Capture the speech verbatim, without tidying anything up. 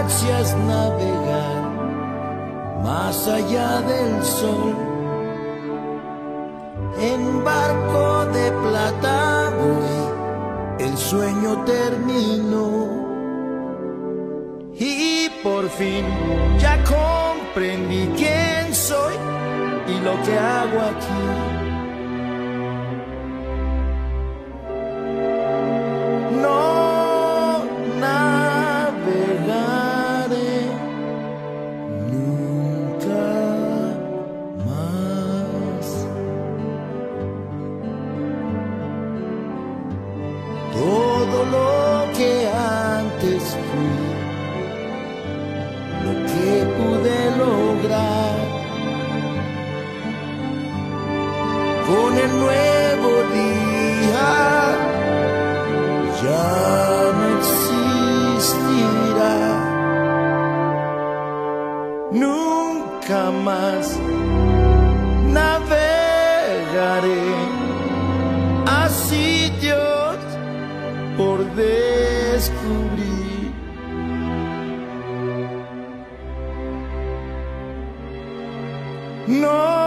ansias navegar más allá del sol. En barco de plata voy, el sueño terminó. Y por fin ya comprendí quién soy y lo que hago aquí. No navegaré nunca más. Todo lo que antes fui, lo que pude lograr, con el nuevo día ya no existirá. Nunca más navegaré a sitios por descubrir. No